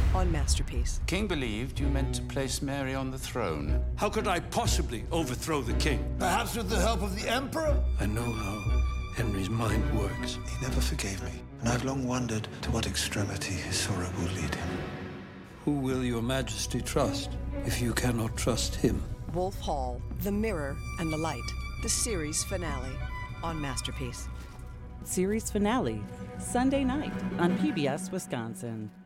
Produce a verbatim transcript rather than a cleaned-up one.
on Masterpiece. King believed you meant to place Mary on the throne. How could I possibly overthrow the king? Perhaps with the help of the Emperor? I know how Henry's mind works. He never forgave me, and I've long wondered to what extremity his sorrow will lead him. Who will your majesty trust if you cannot trust him? Wolf Hall, The Mirror and the Light, the series finale on Masterpiece. Series finale, Sunday night on P B S Wisconsin.